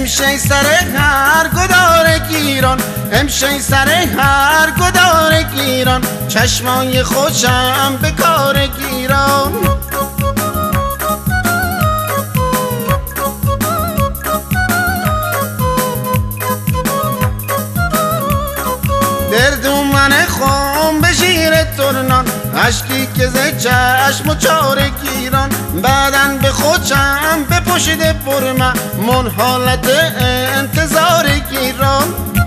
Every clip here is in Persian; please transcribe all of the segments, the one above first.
امشی سر هر گدار گیران، امشی سر هر گدار گیران، چشمای خوشم به کار گیران. دردون من خون به شیر ترنان، عشقی که ز چشم و چار گیران، بعدن به خوشم به پشت برمه من حالت انتظار گیران.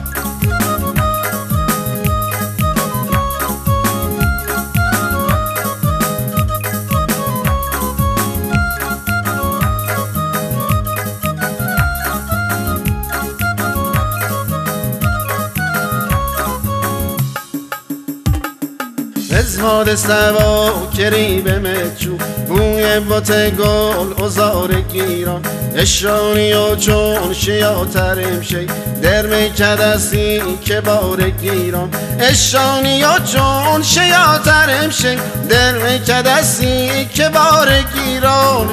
ازهاد سوا کریب مچو بوی بات گل ازار گیران، اشرانی و چون شیاتر امشی در میکد استی که بار گیران، اشرانی و چون شیاتر امشی در میکد استی که بار گیران.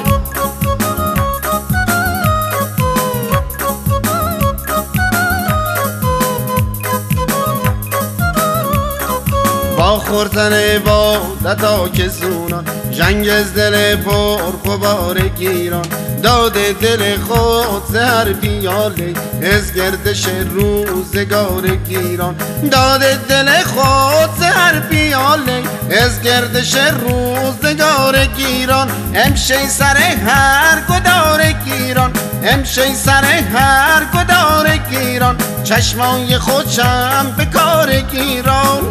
با خوردن بادتا که زونان، جنگ از دل پر غبار گیران، داده دل خود زهر پیاله از گردش روزگار گیران، داده دل خود زهر پیاله از گردش روزگار گیران. امشی سر هر گدار گیران، امشی سر هر گدار گیران، چشمای خوشم به کار گیران.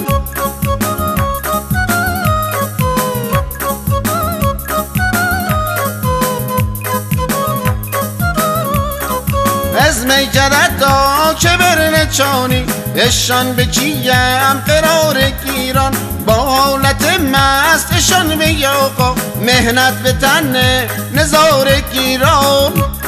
از میکدت تا که برن چانی، اشان به کیم قرار گیران، با حالت مست اشان به یاقا مهنت به تن نزار گیران.